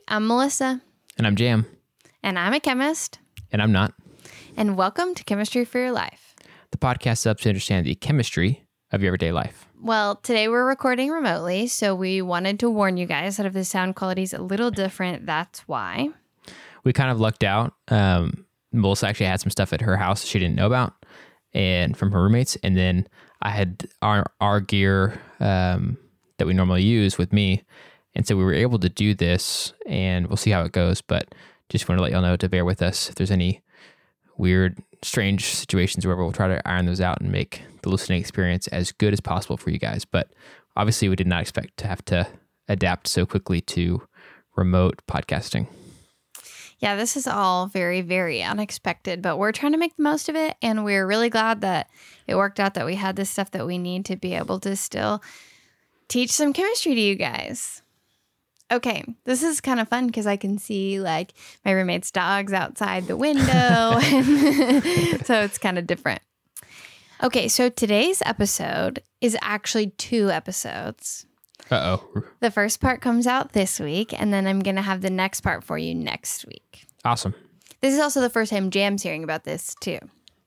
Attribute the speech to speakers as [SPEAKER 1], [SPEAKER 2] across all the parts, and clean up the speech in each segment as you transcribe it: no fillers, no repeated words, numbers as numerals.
[SPEAKER 1] I'm Melissa.
[SPEAKER 2] And I'm Jam.
[SPEAKER 1] And I'm a chemist.
[SPEAKER 2] And I'm not.
[SPEAKER 1] And welcome to Chemistry for Your Life.
[SPEAKER 2] The podcast helps you understand the chemistry of your everyday life.
[SPEAKER 1] Well, today we're recording remotely, so we wanted to warn you guys that if the sound quality is a little different, that's why.
[SPEAKER 2] We kind of lucked out. Melissa actually had some stuff at her house she didn't know about and from her roommates. And then I had our gear that we normally use with me. And so we were able to do this, and we'll see how it goes. But just want to let y'all know to bear with us if there's any weird, strange situations where we'll try to iron those out and make the listening experience as good as possible for you guys. But obviously, we did not expect to have to adapt so quickly to remote podcasting.
[SPEAKER 1] Yeah, this is all very, very unexpected, but we're trying to make the most of it. And we're really glad that it worked out that we had the stuff that we need to be able to still teach some chemistry to you guys. Okay, this is kind of fun because I can see like my roommate's dogs outside the window. So it's kind of different. Okay, so today's episode is actually 2 episodes.
[SPEAKER 2] Uh-oh.
[SPEAKER 1] The first part comes out this week, and then I'm going to have the next part for you next week.
[SPEAKER 2] Awesome.
[SPEAKER 1] This is also the first time Jam's hearing about this too.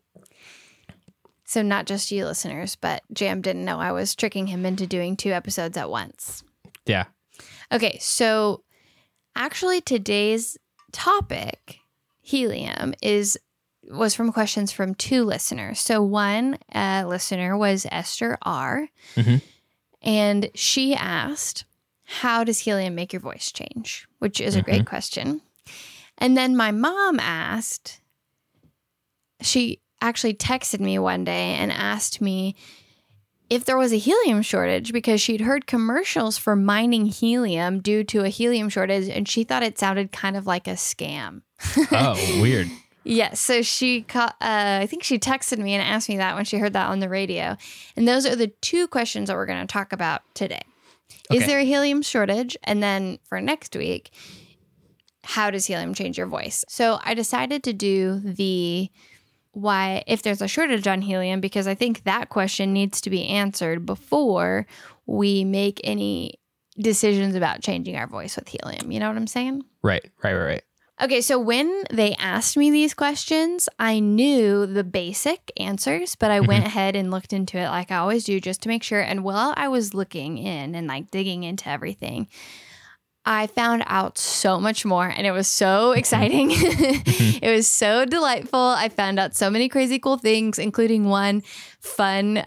[SPEAKER 1] So not just you listeners, but Jam didn't know I was tricking him into doing 2 episodes at once.
[SPEAKER 2] Yeah.
[SPEAKER 1] Okay, so actually today's topic, helium, was from questions from 2 listeners. So one listener was Esther R.
[SPEAKER 2] Mm-hmm.
[SPEAKER 1] And she asked, how does helium make your voice change? Which is a great question. And then my mom asked, she actually texted me one day and asked me if there was a helium shortage because she'd heard commercials for mining helium due to a helium shortage, and she thought it sounded kind of like a scam.
[SPEAKER 2] Oh, weird.
[SPEAKER 1] Yes. So I think she texted me and asked me that when she heard that on the radio. And those are the 2 questions that we're going to talk about today. Okay. Is there a helium shortage? And then for next week, how does helium change your voice? So I decided to do the why, if there's a shortage on helium, because I think that question needs to be answered before we make any decisions about changing our voice with helium. You know what I'm saying?
[SPEAKER 2] Right.
[SPEAKER 1] Okay, so when they asked me these questions, I knew the basic answers, but I went ahead and looked into it like I always do just to make sure. And while I was looking in and like digging into everything, I found out so much more, and it was so exciting. It was so delightful. I found out so many crazy cool things, including one fun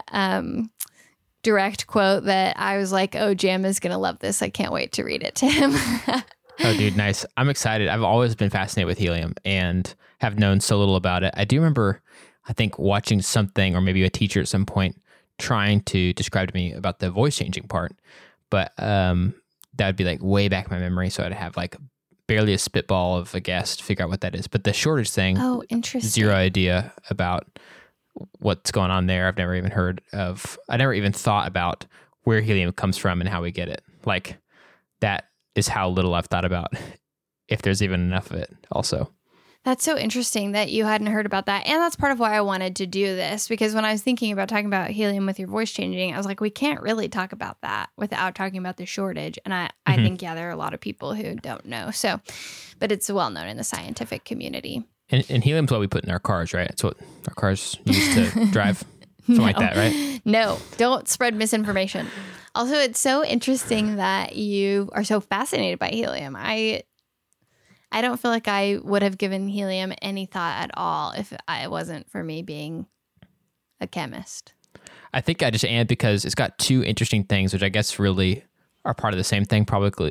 [SPEAKER 1] direct quote that I was like, oh, Jam is going to love this. I can't wait to read it to him.
[SPEAKER 2] Oh, dude, nice. I'm excited. I've always been fascinated with helium and have known so little about it. I do remember, I think, watching something or maybe a teacher at some point trying to describe to me about the voice changing part. But that would be like way back in my memory. So I'd have like barely a spitball of a guess to figure out what that is. But the shortage thing,
[SPEAKER 1] interesting.
[SPEAKER 2] Zero idea about what's going on there. I've never even heard of, I never even thought about where helium comes from and how we get it. Like that is how little I've thought about if there's even enough of it also.
[SPEAKER 1] That's so interesting that you hadn't heard about that. And that's part of why I wanted to do this, because when I was thinking about talking about helium with your voice changing, I was like, we can't really talk about that without talking about the shortage. And I think, there are a lot of people who don't know. So, but it's well known in the scientific community.
[SPEAKER 2] And helium's what we put in our cars, right? It's what our cars use to drive. Something like that, right?
[SPEAKER 1] No, don't spread misinformation. Also, it's so interesting that you are so fascinated by helium. I don't feel like I would have given helium any thought at all if it wasn't for me being a chemist.
[SPEAKER 2] I think I just am because it's got 2 interesting things, which I guess really are part of the same thing, probably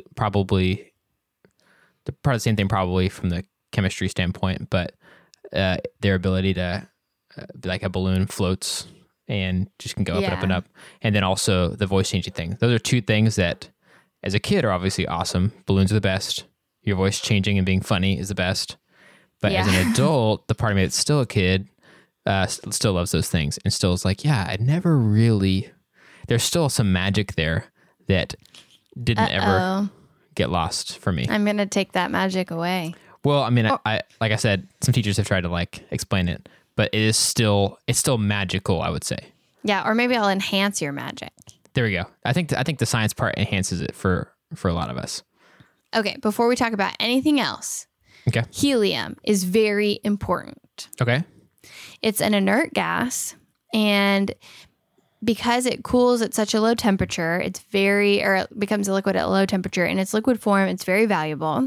[SPEAKER 2] the part of the same thing probably from the chemistry standpoint, but their ability to be like a balloon floats and just can go up and up and up. And then also the voice changing thing. Those are 2 things that as a kid are obviously awesome. Balloons are the best. Your voice changing and being funny is the best. But as an adult, the part of me that's still a kid still loves those things and still is like, I never really, there's still some magic there that didn't ever get lost for me.
[SPEAKER 1] I'm going to take that magic away.
[SPEAKER 2] Well, I mean, I like I said, some teachers have tried to like explain it, but it's still magical, I would say.
[SPEAKER 1] Yeah, or maybe I'll enhance your magic.
[SPEAKER 2] There we go. I think the science part enhances it for a lot of us.
[SPEAKER 1] Okay, before we talk about anything else,
[SPEAKER 2] Okay.
[SPEAKER 1] helium is very important.
[SPEAKER 2] Okay.
[SPEAKER 1] It's an inert gas, and because it cools at such a low temperature, it becomes a liquid at a low temperature. In its liquid form, it's very valuable.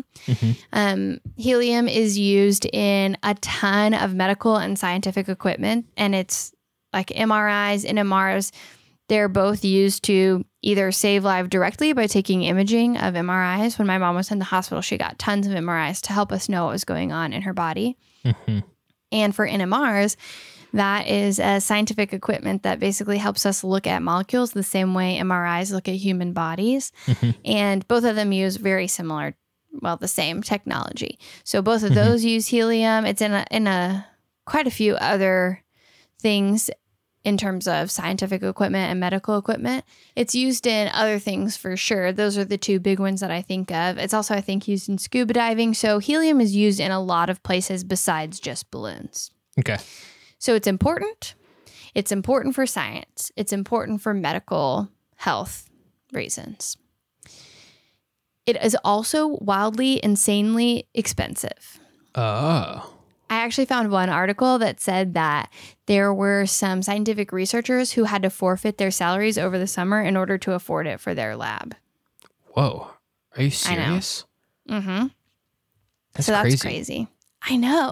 [SPEAKER 1] Helium is used in a ton of medical and scientific equipment, and it's like MRIs, NMRs. They're both used to either save lives directly by taking imaging of MRIs. When my mom was in the hospital, she got tons of MRIs to help us know what was going on in her body. And for NMRs, that is a scientific equipment that basically helps us look at molecules the same way MRIs look at human bodies. And both of them use very similar, the same technology. So both of those use helium. It's in a quite a few other things in terms of scientific equipment and medical equipment. It's used in other things for sure. Those are the two big ones that I think of. It's also, I think, used in scuba diving. So helium is used in a lot of places besides just balloons.
[SPEAKER 2] Okay.
[SPEAKER 1] So it's important. It's important for science. It's important for medical health reasons. It is also wildly, insanely expensive.
[SPEAKER 2] Oh.
[SPEAKER 1] I actually found one article that said that there were some scientific researchers who had to forfeit their salaries over the summer in order to afford it for their lab.
[SPEAKER 2] Whoa. Are you serious?
[SPEAKER 1] Mm-hmm.
[SPEAKER 2] That's
[SPEAKER 1] That's crazy. I know.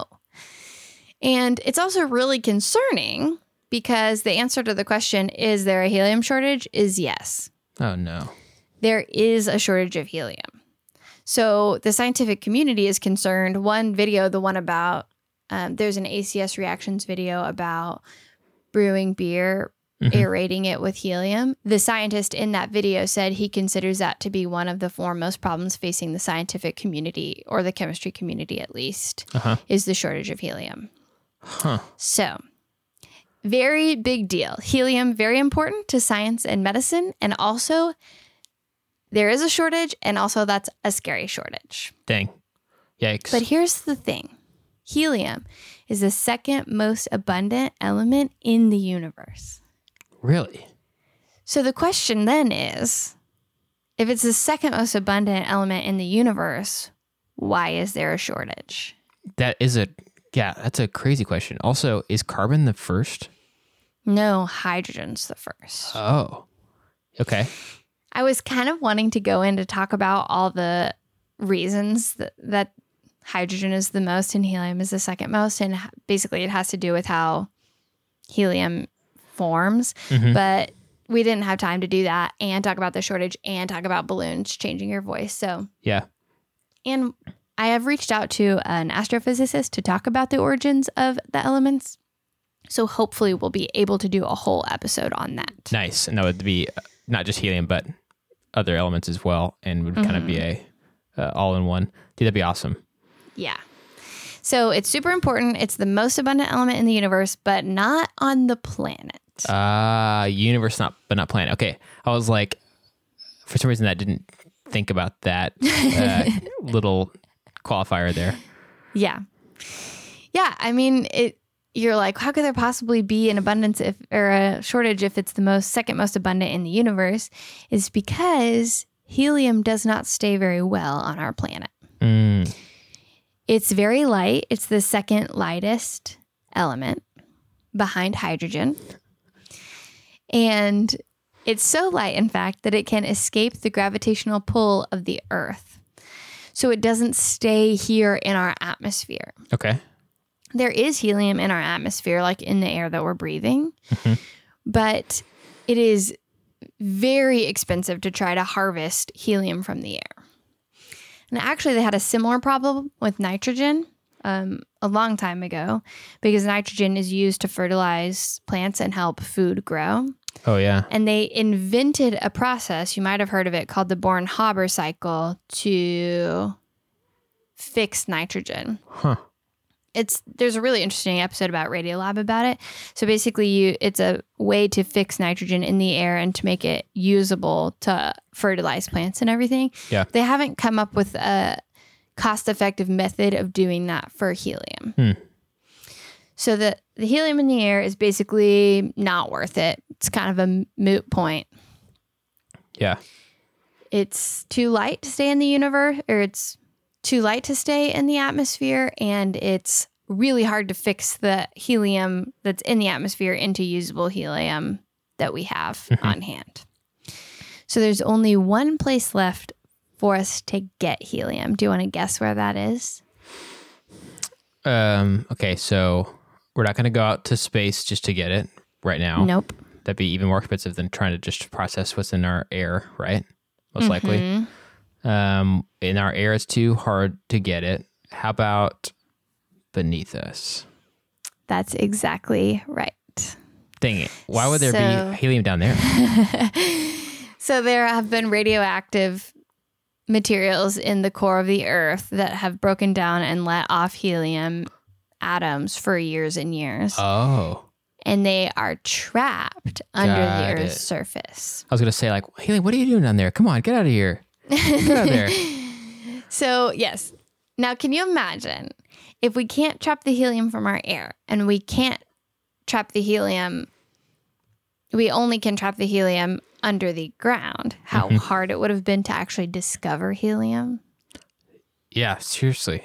[SPEAKER 1] And it's also really concerning because the answer to the question, is there a helium shortage, is yes.
[SPEAKER 2] Oh, no.
[SPEAKER 1] There is a shortage of helium. So the scientific community is concerned. One video, the one about, there's an ACS Reactions video about brewing beer, aerating it with helium. The scientist in that video said he considers that to be one of the foremost problems facing the scientific community, or the chemistry community at least, is the shortage of helium. So, very big deal. Helium, very important to science and medicine. And also, there is a shortage, and also that's a scary shortage.
[SPEAKER 2] Dang. Yikes.
[SPEAKER 1] But here's the thing. Helium is the second most abundant element in the universe.
[SPEAKER 2] Really?
[SPEAKER 1] So the question then is, if it's the second most abundant element in the universe, why is there a shortage?
[SPEAKER 2] That's a crazy question. Also, is carbon the first?
[SPEAKER 1] No, hydrogen's the first.
[SPEAKER 2] Oh, okay.
[SPEAKER 1] I was kind of wanting to go in to talk about all the reasons that hydrogen is the most and helium is the second most. And basically it has to do with how helium forms. But we didn't have time to do that and talk about the shortage and talk about balloons changing your voice. So,
[SPEAKER 2] yeah.
[SPEAKER 1] And I have reached out to an astrophysicist to talk about the origins of the elements. So hopefully we'll be able to do a whole episode on that.
[SPEAKER 2] Nice. And that would be not just helium, but other elements as well. And would kind of be a all-in-one. Dude, that'd be awesome.
[SPEAKER 1] Yeah. So it's super important. It's the most abundant element in the universe, but not on the planet.
[SPEAKER 2] Universe, but not planet. Okay. I was like, for some reason, I didn't think about that little qualifier there.
[SPEAKER 1] Yeah. Yeah. I mean, you're like, how could there possibly be an abundance or a shortage if it's the second most abundant in the universe? Is because helium does not stay very well on our planet. It's very light. It's the second lightest element behind hydrogen. And it's so light, in fact, that it can escape the gravitational pull of the Earth. So it doesn't stay here in our atmosphere.
[SPEAKER 2] Okay.
[SPEAKER 1] There is helium in our atmosphere, like in the air that we're breathing. But it is very expensive to try to harvest helium from the air. And actually, they had a similar problem with nitrogen a long time ago, because nitrogen is used to fertilize plants and help food grow.
[SPEAKER 2] Oh, yeah.
[SPEAKER 1] And they invented a process, you might have heard of it, called the Born-Haber cycle to fix nitrogen. There's a really interesting episode about Radiolab about it. So basically, it's a way to fix nitrogen in the air and to make it usable to fertilize plants and everything.
[SPEAKER 2] Yeah.
[SPEAKER 1] They haven't come up with a cost-effective method of doing that for helium. So the helium in the air is basically not worth it. It's kind of a moot point.
[SPEAKER 2] Yeah.
[SPEAKER 1] it's too light to stay in the universe, or it's too light to stay in the atmosphere, and it's really hard to fix the helium that's in the atmosphere into usable helium that we have on hand. So there's only one place left for us to get helium. Do you want to guess where that is?
[SPEAKER 2] Okay, so we're not going to go out to space just to get it right now.
[SPEAKER 1] Nope.
[SPEAKER 2] That'd be even more expensive than trying to just process what's in our air, right? Most likely. In our air, it's too hard to get it. How about beneath us?
[SPEAKER 1] That's exactly right.
[SPEAKER 2] Dang it. Why would there be helium down there?
[SPEAKER 1] So there have been radioactive materials in the core of the Earth that have broken down and let off helium atoms for years and years.
[SPEAKER 2] Oh.
[SPEAKER 1] And they are trapped under the Earth's surface.
[SPEAKER 2] I was going to say, like, helium, what are you doing down there? Come on, get out of here. Get out of there.
[SPEAKER 1] So, yes. Now, can you imagine if we can't trap the helium from our air and we can't trap the helium, we only can trap the helium under the ground, how hard it would have been to actually discover helium?
[SPEAKER 2] Yeah, seriously.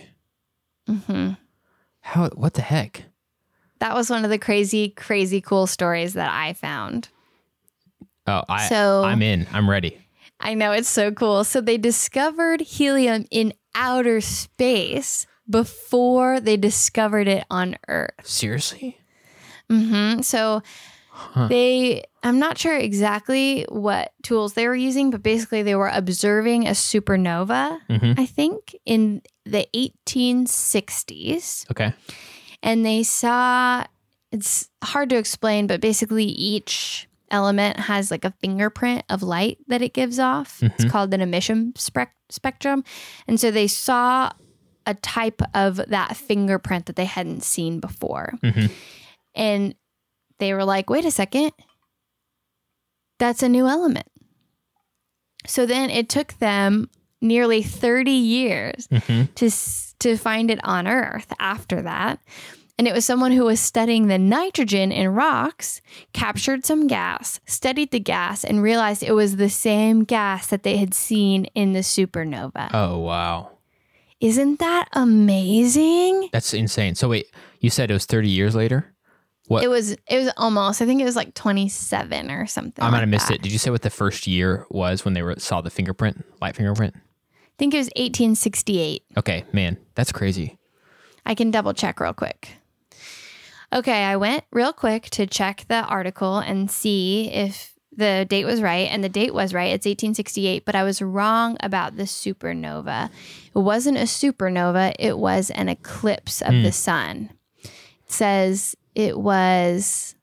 [SPEAKER 2] What the heck?
[SPEAKER 1] That was one of the crazy, crazy cool stories that I found.
[SPEAKER 2] Oh, I'm in. I'm ready.
[SPEAKER 1] I know, it's so cool. So they discovered helium in outer space before they discovered it on Earth.
[SPEAKER 2] Seriously?
[SPEAKER 1] So I'm not sure exactly what tools they were using, but basically they were observing a supernova, I think, in the 1860s.
[SPEAKER 2] Okay.
[SPEAKER 1] And they saw, it's hard to explain, but basically each element has like a fingerprint of light that it gives off. It's called an emission spectrum. And so they saw a type of that fingerprint that they hadn't seen before. And they were like, wait a second, that's a new element. So then it took them nearly 30 years to find it on Earth after that. And it was someone who was studying the nitrogen in rocks, captured some gas, studied the gas, and realized it was the same gas that they had seen in the supernova.
[SPEAKER 2] Oh, wow.
[SPEAKER 1] Isn't that amazing?
[SPEAKER 2] That's insane. So wait, you said it was 30 years later? What?
[SPEAKER 1] It was almost, I think it was like 27 or something.
[SPEAKER 2] I might have missed it. Did you say what the first year was when they saw the fingerprint, light fingerprint?
[SPEAKER 1] I think it was 1868.
[SPEAKER 2] Okay, man, that's crazy.
[SPEAKER 1] I can double check real quick. Okay, I went real quick to check the article and see if the date was right, and the date was right. It's 1868, but I was wrong about the supernova. It wasn't a supernova. It was an eclipse of the sun. It says it was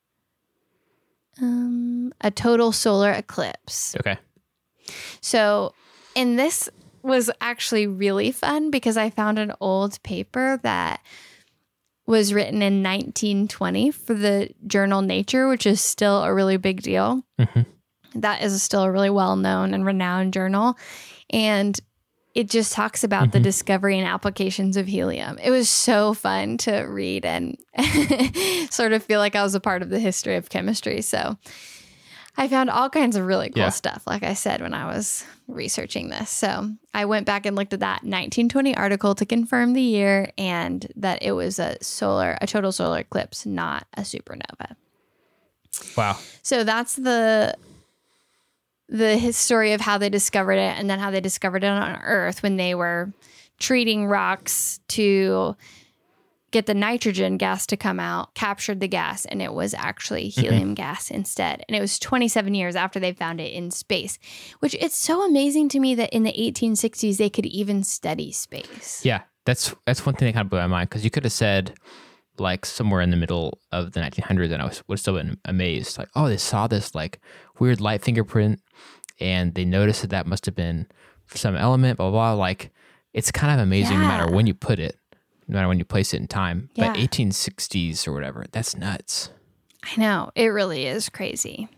[SPEAKER 1] a total solar eclipse.
[SPEAKER 2] Okay.
[SPEAKER 1] So, and this was actually really fun because I found an old paper that was written in 1920 for the journal Nature, which is still a really big deal. That is still a really well-known and renowned journal. And it just talks about the discovery and applications of helium. It was so fun to read and sort of feel like I was a part of the history of chemistry. So I found all kinds of really cool stuff, like I said, when I was researching this. So I went back and looked at that 1920 article to confirm the year and that it was a total solar eclipse, not a supernova.
[SPEAKER 2] Wow.
[SPEAKER 1] So that's the story of how they discovered it, and then how they discovered it on Earth when they were treating rocks to get the nitrogen gas to come out, captured the gas, and it was actually helium gas instead. And it was 27 years after they found it in space, which it's so amazing to me that in the 1860s they could even study space.
[SPEAKER 2] Yeah, that's one thing that kind of blew my mind, because you could have said like somewhere in the middle of the 1900s and I would still been amazed. Like, oh, they saw this like weird light fingerprint and they noticed that must have been some element, blah, blah, blah. Like, it's kind of amazing no matter when you put it, no matter when you place it in time. But 1860s or whatever, that's nuts.
[SPEAKER 1] I know. It really is crazy.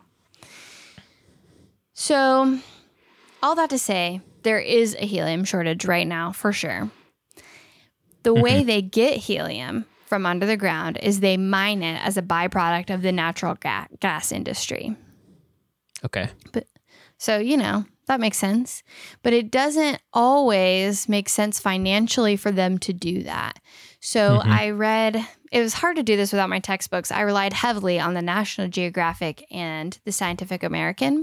[SPEAKER 1] So, all that to say, there is a helium shortage right now, for sure. The way they get helium from under the ground is they mine it as a byproduct of the natural gas industry.
[SPEAKER 2] Okay.
[SPEAKER 1] So, that makes sense. But it doesn't always make sense financially for them to do that. So I read, it was hard to do this without my textbooks. I relied heavily on the National Geographic and the Scientific American.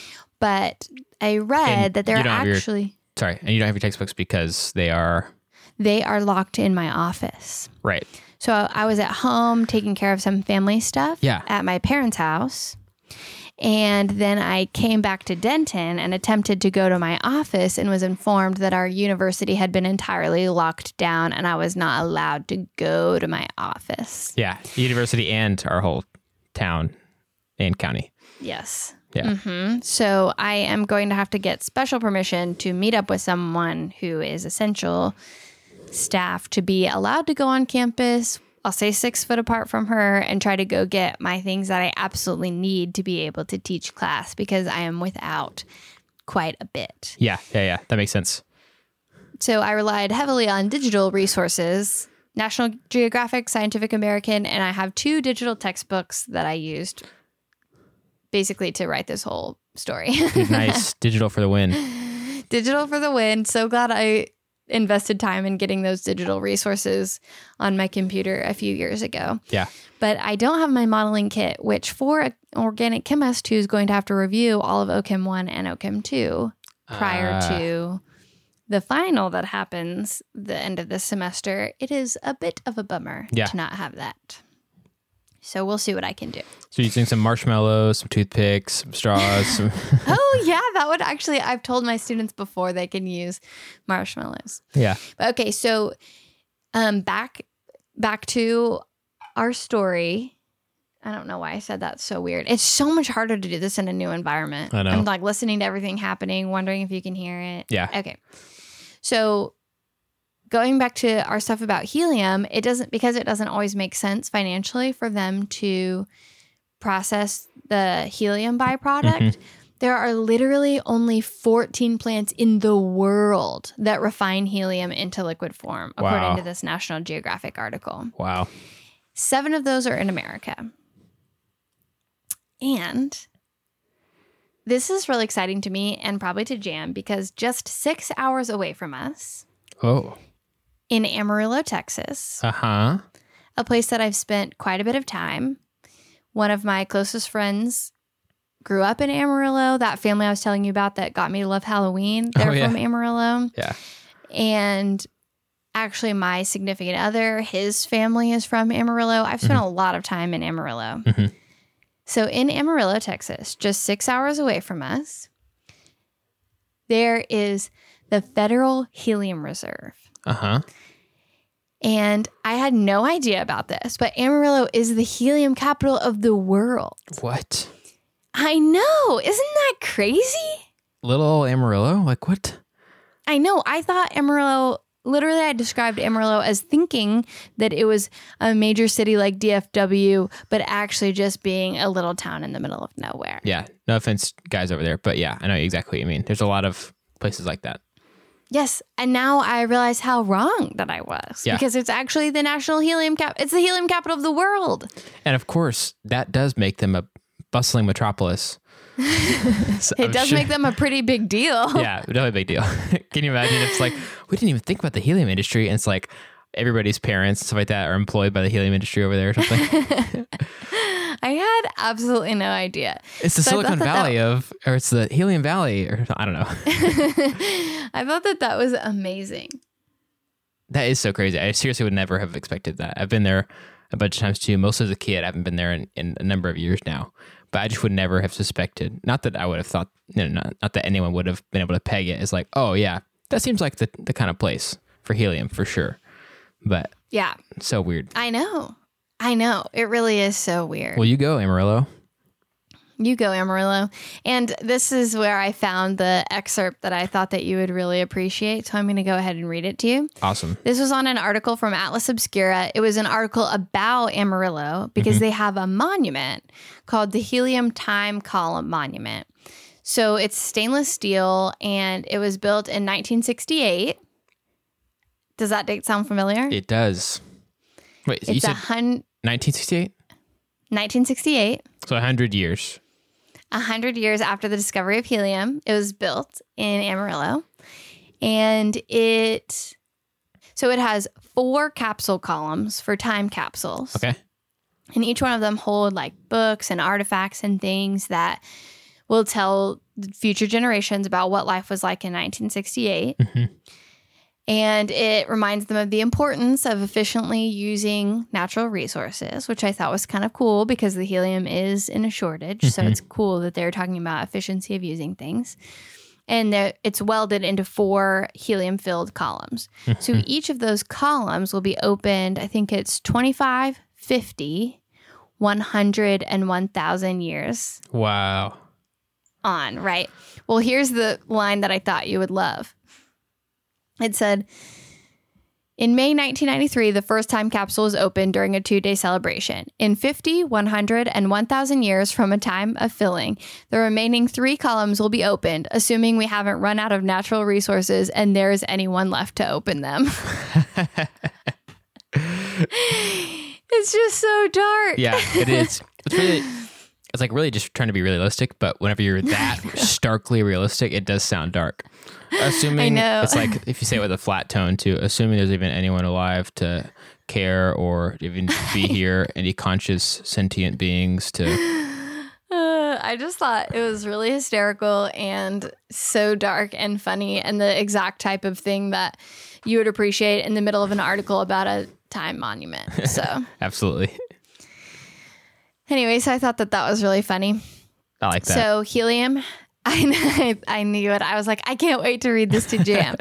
[SPEAKER 1] But I read that they're actually...
[SPEAKER 2] Sorry, and you don't have your textbooks because they are...
[SPEAKER 1] They are locked in my office.
[SPEAKER 2] Right.
[SPEAKER 1] So I was at home taking care of some family stuff at my parents' house. And then I came back to Denton and attempted to go to my office and was informed that our university had been entirely locked down and I was not allowed to go to my office.
[SPEAKER 2] Yeah, university and our whole town and county.
[SPEAKER 1] Yes.
[SPEAKER 2] Yeah.
[SPEAKER 1] So I am going to have to get special permission to meet up with someone who is essential staff to be allowed to go on campus. I'll say 6 foot apart from her and try to go get my things that I absolutely need to be able to teach class because I am without quite a bit.
[SPEAKER 2] Yeah. That makes sense.
[SPEAKER 1] So I relied heavily on digital resources, National Geographic, Scientific American, and I have 2 digital textbooks that I used basically to write this whole story.
[SPEAKER 2] Nice. Digital for the win.
[SPEAKER 1] Digital for the win. So glad I invested time in getting those digital resources on my computer a few years ago.
[SPEAKER 2] Yeah.
[SPEAKER 1] But I don't have my modeling kit, which for an organic chemist who's going to have to review all of OChem 1 and OChem 2 prior to the final that happens the end of this semester, it is a bit of a bummer to not have that. So we'll see what I can do.
[SPEAKER 2] So you're using some marshmallows, some toothpicks, some straws.
[SPEAKER 1] Oh, yeah. That would actually, I've told my students before they can use marshmallows.
[SPEAKER 2] Yeah.
[SPEAKER 1] Okay. So back to our story. I don't know why I said that so weird. It's so much harder to do this in a new environment.
[SPEAKER 2] I know.
[SPEAKER 1] I'm like listening to everything happening, wondering if you can hear it.
[SPEAKER 2] Yeah.
[SPEAKER 1] Okay. So going back to our stuff about helium, because it doesn't always make sense financially for them to process the helium byproduct. There are literally only 14 plants in the world that refine helium into liquid form, according to this National Geographic article.
[SPEAKER 2] Wow.
[SPEAKER 1] 7 of those are in America. And this is really exciting to me and probably to Jam because just 6 hours away from us, in Amarillo, Texas, a place that I've spent quite a bit of time, one of my closest friends grew up in Amarillo. That family I was telling you about that got me to love Halloween, they're from Amarillo.
[SPEAKER 2] Yeah.
[SPEAKER 1] And actually my significant other, his family is from Amarillo. I've spent a lot of time in Amarillo. So in Amarillo, Texas, just 6 hours away from us, there is the Federal Helium Reserve. And I had no idea about this, but Amarillo is the helium capital of the world.
[SPEAKER 2] What?
[SPEAKER 1] I know. Isn't that crazy?
[SPEAKER 2] Little Amarillo? Like what?
[SPEAKER 1] I know. I thought Amarillo, literally I described Amarillo as thinking that it was a major city like DFW, but actually just being a little town in the middle of nowhere.
[SPEAKER 2] Yeah. No offense, guys over there, but yeah, I know exactly what you mean. There's a lot of places like that.
[SPEAKER 1] Yes. And now I realize how wrong that I was.
[SPEAKER 2] Yeah.
[SPEAKER 1] Because it's actually the national helium it's the helium capital of the world.
[SPEAKER 2] And of course, that does make them a bustling metropolis. So
[SPEAKER 1] it does make them a pretty big deal.
[SPEAKER 2] Yeah, definitely a big deal. Can you imagine? It's like, we didn't even think about the helium industry. And it's like everybody's parents and stuff like that are employed by the helium industry over there or something.
[SPEAKER 1] I had absolutely no idea.
[SPEAKER 2] It's the Silicon Valley or it's the Helium Valley, or I don't know.
[SPEAKER 1] I thought that was amazing.
[SPEAKER 2] That is so crazy. I seriously would never have expected that. I've been there a bunch of times too. Mostly as a kid. I haven't been there in a number of years now. But I just would never have suspected. Not that I would have thought, not that anyone would have been able to peg it as like, oh yeah, that seems like the kind of place for helium for sure. But
[SPEAKER 1] yeah,
[SPEAKER 2] so weird.
[SPEAKER 1] I know. It really is so weird.
[SPEAKER 2] Well, you go, Amarillo.
[SPEAKER 1] You go, Amarillo. And this is where I found the excerpt that I thought that you would really appreciate. So I'm going to go ahead and read it to you.
[SPEAKER 2] Awesome.
[SPEAKER 1] This was on an article from Atlas Obscura. It was an article about Amarillo because they have a monument called the Helium Time Column Monument. So it's stainless steel and it was built in 1968. Does that date sound familiar?
[SPEAKER 2] It does. Wait, you said 1968?
[SPEAKER 1] 1968.
[SPEAKER 2] So 100 years.
[SPEAKER 1] 100 years after the discovery of helium. It was built in Amarillo. And it has 4 capsule columns for time capsules.
[SPEAKER 2] Okay.
[SPEAKER 1] And each one of them hold like books and artifacts and things that will tell future generations about what life was like in 1968.
[SPEAKER 2] Mm-hmm.
[SPEAKER 1] And it reminds them of the importance of efficiently using natural resources, which I thought was kind of cool because the helium is in a shortage. Mm-hmm. So it's cool that they're talking about efficiency of using things. And it's welded into 4 helium-filled columns. Mm-hmm. So each of those columns will be opened, I think it's 25, 50, 100, and 1,000 years.
[SPEAKER 2] Wow.
[SPEAKER 1] On, right? Well, here's the line that I thought you would love. It said, in May 1993, the first time capsule was opened during a 2-day celebration. In 50, 100, and 1,000 years from a time of filling, the remaining 3 columns will be opened, assuming we haven't run out of natural resources and there is anyone left to open them. It's just so dark.
[SPEAKER 2] Yeah, it is. It's like really just trying to be realistic, but whenever you're that starkly realistic, it does sound dark. Assuming it's like if you say it with a flat tone too, assuming there's even anyone alive to care or even be here, any conscious sentient beings to.
[SPEAKER 1] I just thought it was really hysterical and so dark and funny and the exact type of thing that you would appreciate in the middle of an article about a time monument. So
[SPEAKER 2] absolutely.
[SPEAKER 1] Anyway, so I thought that was really funny.
[SPEAKER 2] I like that.
[SPEAKER 1] So helium, I knew it. I was like, I can't wait to read this to Jam.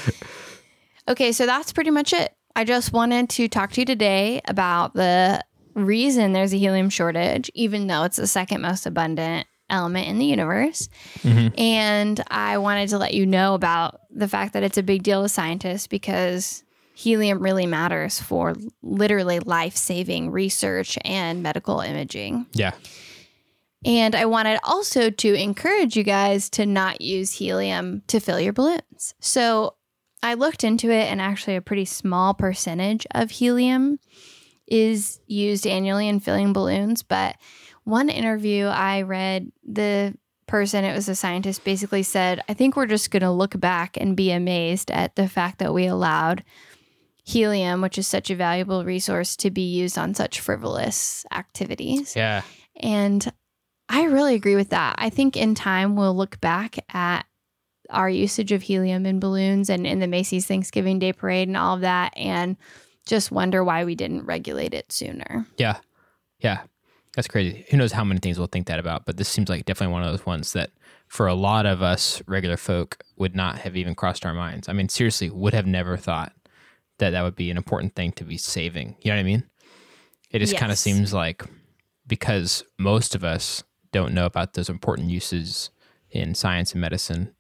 [SPEAKER 1] Okay, so that's pretty much it. I just wanted to talk to you today about the reason there's a helium shortage, even though it's the second most abundant element in the universe. Mm-hmm. And I wanted to let you know about the fact that it's a big deal to scientists because helium really matters for literally life-saving research and medical imaging.
[SPEAKER 2] Yeah.
[SPEAKER 1] And I wanted also to encourage you guys to not use helium to fill your balloons. So I looked into it, and actually a pretty small percentage of helium is used annually in filling balloons. But one interview I read, the person, it was a scientist, basically said, I think we're just going to look back and be amazed at the fact that we allowed helium, which is such a valuable resource, to be used on such frivolous activities.
[SPEAKER 2] Yeah.
[SPEAKER 1] And I really agree with that. I think in time we'll look back at our usage of helium in balloons and in the Macy's Thanksgiving Day Parade and all of that and just wonder why we didn't regulate it sooner.
[SPEAKER 2] Yeah. Yeah. That's crazy. Who knows how many things we'll think that about, but this seems like definitely one of those ones that for a lot of us regular folk would not have even crossed our minds. I mean, seriously, would have never thought that would be an important thing to be saving. You know what I mean? It just kind of seems like because most of us don't know about those important uses in science and medicine,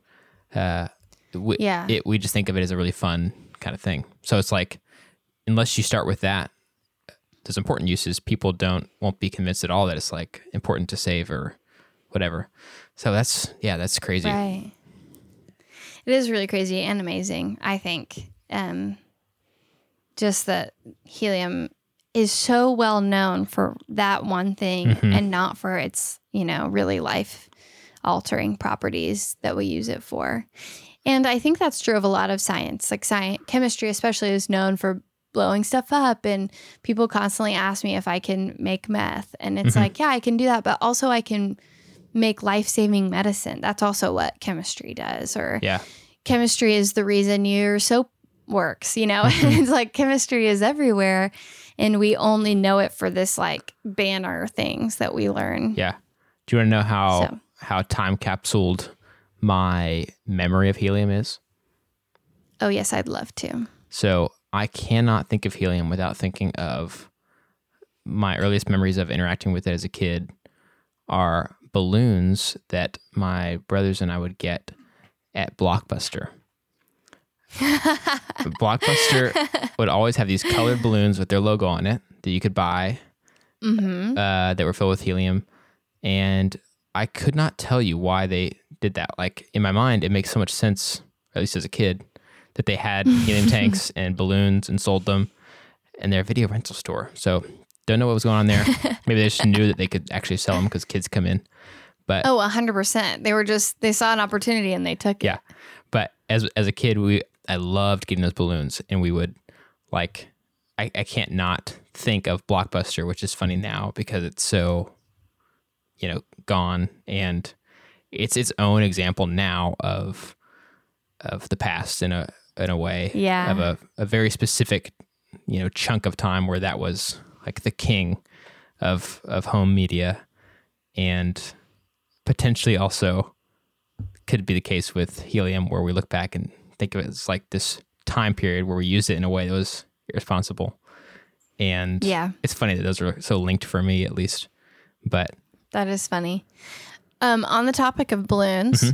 [SPEAKER 2] we just think of it as a really fun kind of thing. So it's like, unless you start with that, those important uses, people won't be convinced at all that it's like important to save or whatever. So that's crazy.
[SPEAKER 1] Right. It is really crazy and amazing, I think. Just that helium is so well known for that one thing and not for its, really life-altering properties that we use it for. And I think that's true of a lot of science. Like chemistry especially is known for blowing stuff up, and people constantly ask me if I can make meth. And it's like, yeah, I can do that, but also I can make life-saving medicine. That's also what chemistry does. Or chemistry is the reason your soap works, It's like chemistry is everywhere, and we only know it for this like banner things that we learn.
[SPEAKER 2] Yeah. Do you want to know how time capsuled my memory of helium is?
[SPEAKER 1] Oh, yes, I'd love to.
[SPEAKER 2] So I cannot think of helium without thinking of my earliest memories of interacting with it as a kid are balloons that my brothers and I would get at Blockbuster. Blockbuster would always have these colored balloons with their logo on it that you could buy that were filled with helium. And I could not tell you why they did that. Like in my mind, it makes so much sense, at least as a kid, that they had helium tanks and balloons and sold them in their video rental store. So don't know what was going on there. Maybe they just knew that they could actually sell them because kids come in. But
[SPEAKER 1] 100%. They saw an opportunity and they took
[SPEAKER 2] yeah,
[SPEAKER 1] it.
[SPEAKER 2] but as a kid, I loved getting those balloons, and we would like, I can't not think of Blockbuster, which is funny now because it's so, gone, and it's its own example now of the past in a way.
[SPEAKER 1] Yeah.
[SPEAKER 2] Of a very specific, chunk of time where that was like the king of home media, and potentially also could be the case with helium, where we look back and think of it as like this time period where we used it in a way that was irresponsible. And it's funny that those are so linked for me, at least. But
[SPEAKER 1] that is funny. On the topic of balloons,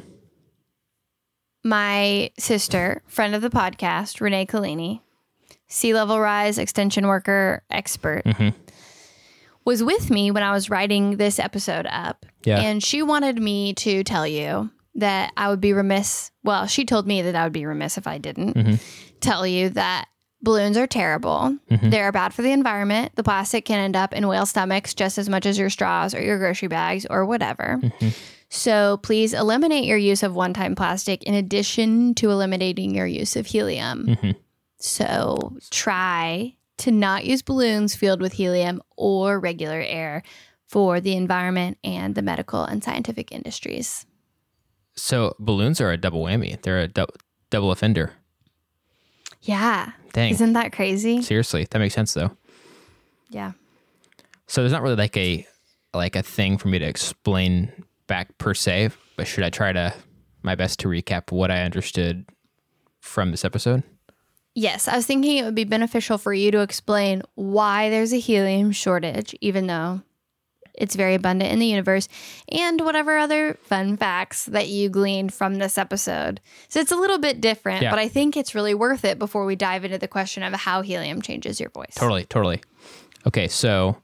[SPEAKER 1] my sister, friend of the podcast, Renee Collini, sea level rise extension worker expert, was with me when I was writing this episode up.
[SPEAKER 2] Yeah.
[SPEAKER 1] And she wanted me to tell you that I would be remiss. Well, she told me that I would be remiss if I didn't tell you that balloons are terrible. They're bad for the environment. The plastic can end up in whale stomachs just as much as your straws or your grocery bags or whatever. So please eliminate your use of one-time plastic in addition to eliminating your use of helium. So try to not use balloons filled with helium or regular air for the environment and the medical and scientific industries.
[SPEAKER 2] So balloons are a double whammy. They're a double offender.
[SPEAKER 1] Yeah.
[SPEAKER 2] Dang.
[SPEAKER 1] Isn't that crazy?
[SPEAKER 2] Seriously, that makes sense though.
[SPEAKER 1] Yeah.
[SPEAKER 2] So there's not really like a thing for me to explain back per se, but should I try my best to recap what I understood from this episode?
[SPEAKER 1] Yes, I was thinking it would be beneficial for you to explain why there's a helium shortage, even though it's very abundant in the universe, and whatever other fun facts that you gleaned from this episode. So it's a little bit different, but I think it's really worth it before we dive into the question of how helium changes your voice.
[SPEAKER 2] Totally. Okay, so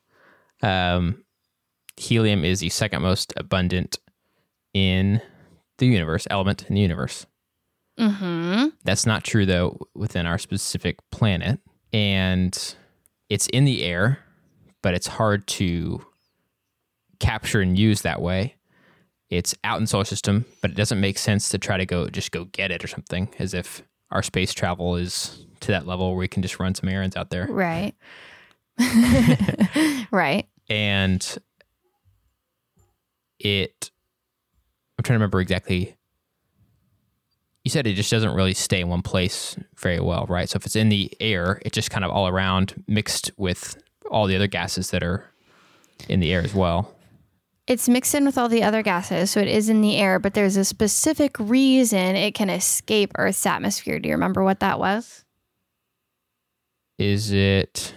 [SPEAKER 2] helium is the second most abundant in the universe, element in the universe. That's not true, though, within our specific planet. And it's in the air, but it's hard to capture and use that way. It's out in the solar system, but it doesn't make sense to try to go get it or something, as if our space travel is to that level where we can just run some errands out there.
[SPEAKER 1] Right. Right.
[SPEAKER 2] And I'm trying to remember exactly. You said it just doesn't really stay in one place very well, right? So if it's in the air, it's just kind of all around mixed with all the other gases that are in the air as well.
[SPEAKER 1] It's mixed in with all the other gases, so it is in the air, but there's a specific reason it can escape Earth's atmosphere. Do you remember what that was?
[SPEAKER 2] Is it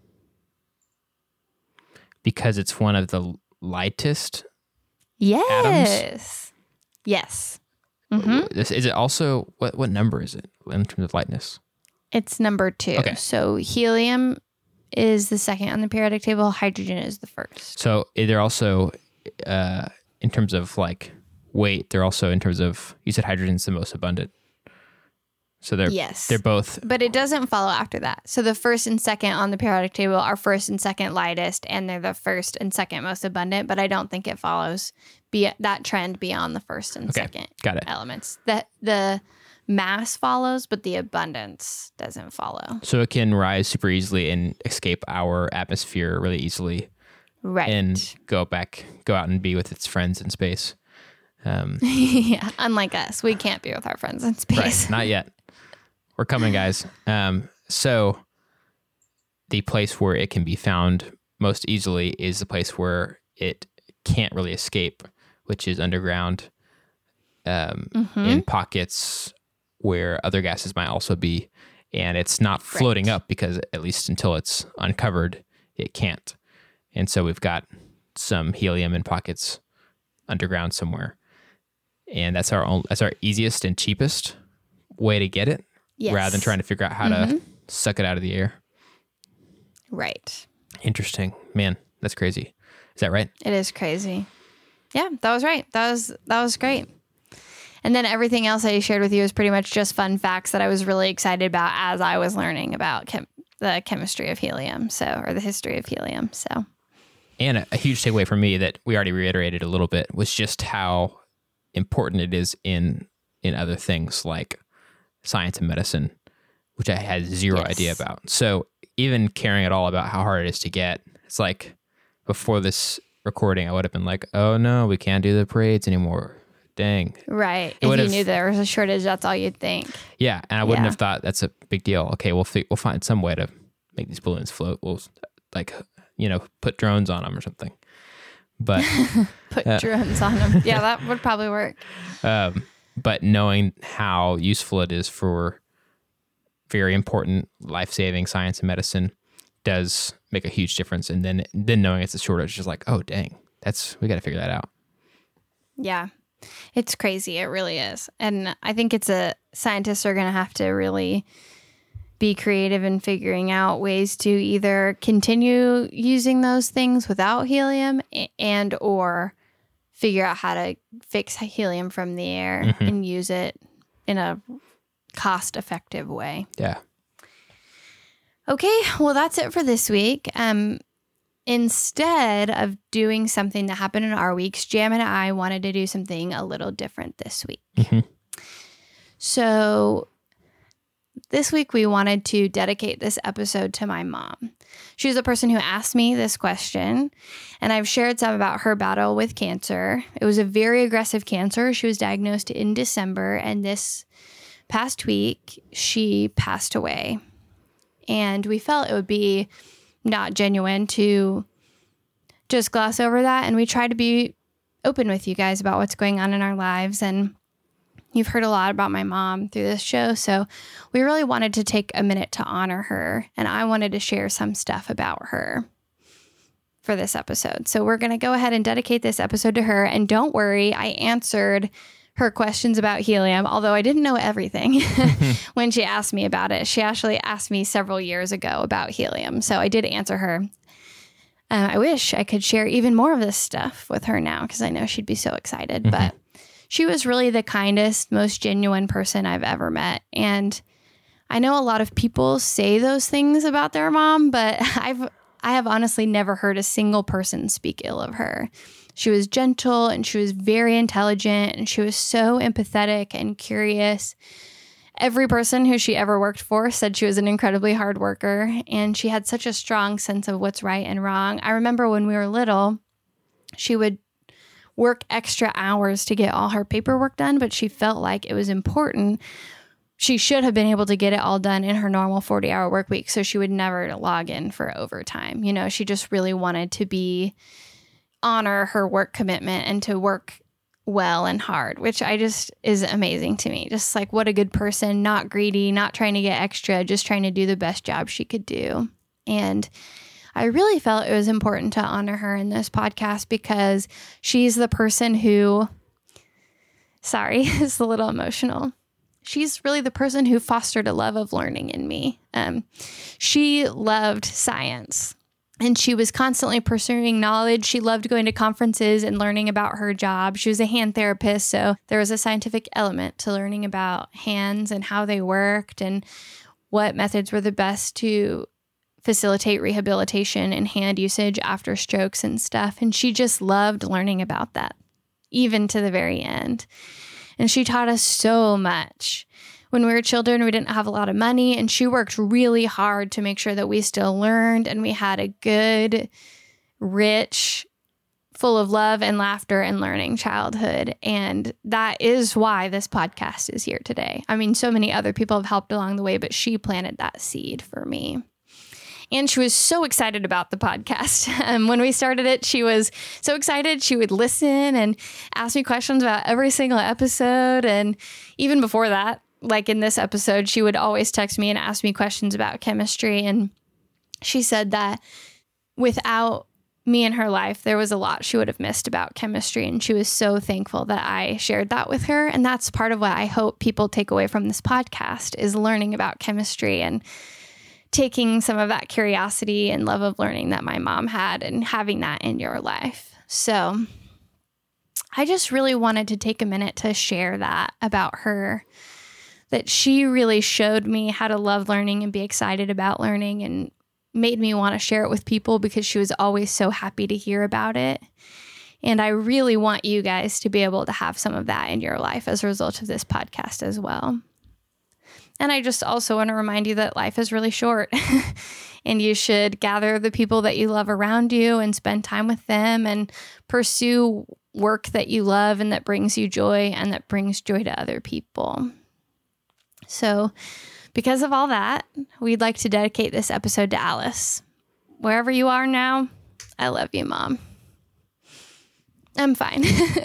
[SPEAKER 2] because it's one of the lightest atoms?
[SPEAKER 1] Yes.
[SPEAKER 2] Is it also, what number is it in terms of lightness?
[SPEAKER 1] It's number 2.
[SPEAKER 2] Okay.
[SPEAKER 1] So helium is the second on the periodic table. Hydrogen is the first.
[SPEAKER 2] So they're also, in terms of like weight, they're also in terms of, you said hydrogen's the most abundant. So they're both.
[SPEAKER 1] But it doesn't follow after that. So the first and second on the periodic table are first and second lightest, and they're the first and second most abundant. But I don't think it follows that trend beyond the first and second elements. That the mass follows, but the abundance doesn't follow.
[SPEAKER 2] So it can rise super easily and escape our atmosphere really easily.
[SPEAKER 1] Right.
[SPEAKER 2] And go out and be with its friends in space.
[SPEAKER 1] Yeah. Unlike us, we can't be with our friends in space.
[SPEAKER 2] Right. Not yet. We're coming, guys. So the place where it can be found most easily is the place where it can't really escape, which is underground, in pockets where other gases might also be. And it's not floating up because, at least until it's uncovered, it can't. And so we've got some helium in pockets underground somewhere. And that's our easiest and cheapest way to get it.
[SPEAKER 1] Yes.
[SPEAKER 2] Rather than trying to figure out how to suck it out of the air.
[SPEAKER 1] Right.
[SPEAKER 2] Interesting. Man, that's crazy. Is that right?
[SPEAKER 1] It is crazy. Yeah, that was right. That was great. And then everything else I shared with you is pretty much just fun facts that I was really excited about as I was learning about the chemistry of helium, or the history of helium. So
[SPEAKER 2] And a huge takeaway for me that we already reiterated a little bit was just how important it is in other things like science and medicine, which I had zero idea about. So even caring at all about how hard it is to get, it's like before this recording, I would have been like, oh no, we can't do the parades anymore. Dang.
[SPEAKER 1] Right. If you knew there was a shortage, that's all you'd think.
[SPEAKER 2] Yeah. And I wouldn't have thought that's a big deal. Okay, we'll find some way to make these balloons float. We'll put drones on them or something. But
[SPEAKER 1] put drones on them. Yeah, that would probably work.
[SPEAKER 2] But knowing how useful it is for very important life-saving science and medicine does make a huge difference. And then knowing it's a shortage is just like, oh, dang, we got to figure that out.
[SPEAKER 1] Yeah, it's crazy. It really is. And I think scientists are going to have to really be creative in figuring out ways to either continue using those things without helium or figure out how to fix helium from the air and use it in a cost-effective way.
[SPEAKER 2] Yeah.
[SPEAKER 1] Okay, well, that's it for this week. Instead of doing something that happened in our weeks, Jam and I wanted to do something a little different this week. So this week we wanted to dedicate this episode to my mom. She was the person who asked me this question, and I've shared some about her battle with cancer. It was a very aggressive cancer. She was diagnosed in December, and this past week she passed away. And we felt it would be not genuine to just gloss over that. And we try to be open with you guys about what's going on in our lives. And you've heard a lot about my mom through this show. So we really wanted to take a minute to honor her. And I wanted to share some stuff about her for this episode. So we're going to go ahead and dedicate this episode to her. And don't worry, I answered her questions about helium, although I didn't know everything when she asked me about it. She actually asked me several years ago about helium, so I did answer her. I wish I could share even more of this stuff with her now because I know she'd be so excited, but she was really the kindest, most genuine person I've ever met. And I know a lot of people say those things about their mom, but I have honestly never heard a single person speak ill of her. She was gentle and she was very intelligent and she was so empathetic and curious. Every person who she ever worked for said she was an incredibly hard worker and she had such a strong sense of what's right and wrong. I remember when we were little, she would work extra hours to get all her paperwork done, but she felt like it was important. She should have been able to get it all done in her normal 40-hour work week, so she would never log in for overtime. You know, she just really wanted to honor her work commitment and to work well and hard, which is amazing to me. Just like what a good person, not greedy, not trying to get extra, just trying to do the best job she could do. And I really felt it was important to honor her in this podcast because she's the person who, sorry, it's a little emotional. She's really the person who fostered a love of learning in me. She loved science. And she was constantly pursuing knowledge. She loved going to conferences and learning about her job. She was a hand therapist, so there was a scientific element to learning about hands and how they worked and what methods were the best to facilitate rehabilitation and hand usage after strokes and stuff. And she just loved learning about that, even to the very end. And she taught us so much. When we were children, we didn't have a lot of money, and she worked really hard to make sure that we still learned and we had a good, rich, full of love and laughter and learning childhood. And that is why this podcast is here today. I mean, so many other people have helped along the way, but she planted that seed for me. And she was so excited about the podcast. When we started it, she was so excited. She would listen and ask me questions about every single episode. And even before that, like in this episode, she would always text me and ask me questions about chemistry. And she said that without me in her life, there was a lot she would have missed about chemistry. And she was so thankful that I shared that with her. And that's part of what I hope people take away from this podcast is learning about chemistry and taking some of that curiosity and love of learning that my mom had and having that in your life. So I just really wanted to take a minute to share that about her, that she really showed me how to love learning and be excited about learning and made me want to share it with people because she was always so happy to hear about it. And I really want you guys to be able to have some of that in your life as a result of this podcast as well. And I just also want to remind you that life is really short and you should gather the people that you love around you and spend time with them and pursue work that you love and that brings you joy and that brings joy to other people. So because of all that, we'd like to dedicate this episode to Alice. Wherever you are now, I love you, Mom. I'm fine.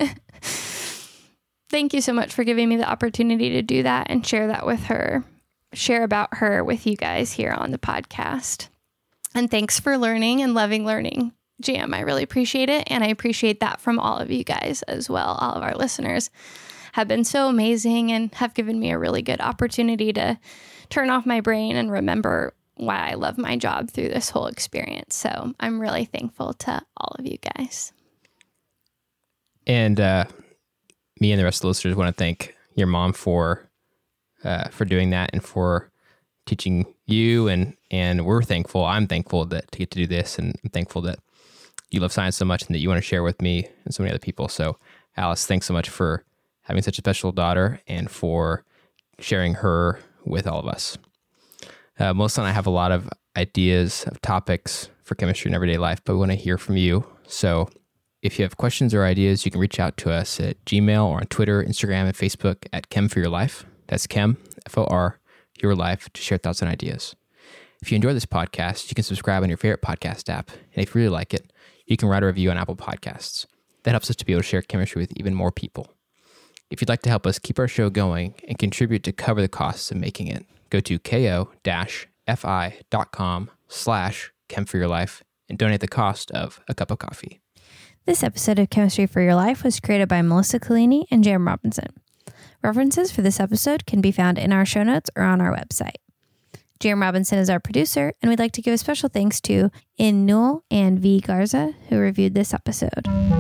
[SPEAKER 1] Thank you so much for giving me the opportunity to do that and share that with her, share about her with you guys here on the podcast. And thanks for learning and loving learning, Jam. I really appreciate it. And I appreciate that from all of you guys as well. All of our listeners have been so amazing and have given me a really good opportunity to turn off my brain and remember why I love my job through this whole experience. So I'm really thankful to all of you guys.
[SPEAKER 2] And me and the rest of the listeners want to thank your mom for doing that and for teaching you. And we're thankful. I'm thankful to get to do this. And I'm thankful that you love science so much and that you want to share with me and so many other people. So Alice, thanks so much for having such a special daughter and for sharing her with all of us. Melissa and I have a lot of ideas of topics for chemistry in everyday life, but we want to hear from you. So if you have questions or ideas, you can reach out to us at Gmail or on Twitter, Instagram, and Facebook at Chem for Your Life. That's Chem, F-O-R, Your Life, to share thoughts and ideas. If you enjoy this podcast, you can subscribe on your favorite podcast app. And if you really like it, you can write a review on Apple Podcasts. That helps us to be able to share chemistry with even more people. If you'd like to help us keep our show going and contribute to cover the costs of making it, go to ko-fi.com/Chem for Your Life and donate the cost of a cup of coffee.
[SPEAKER 1] This episode of Chemistry for Your Life was created by Melissa Collini and Jam Robinson. References for this episode can be found in our show notes or on our website. Jam Robinson is our producer, and we'd like to give a special thanks to In Newell and V. Garza, who reviewed this episode.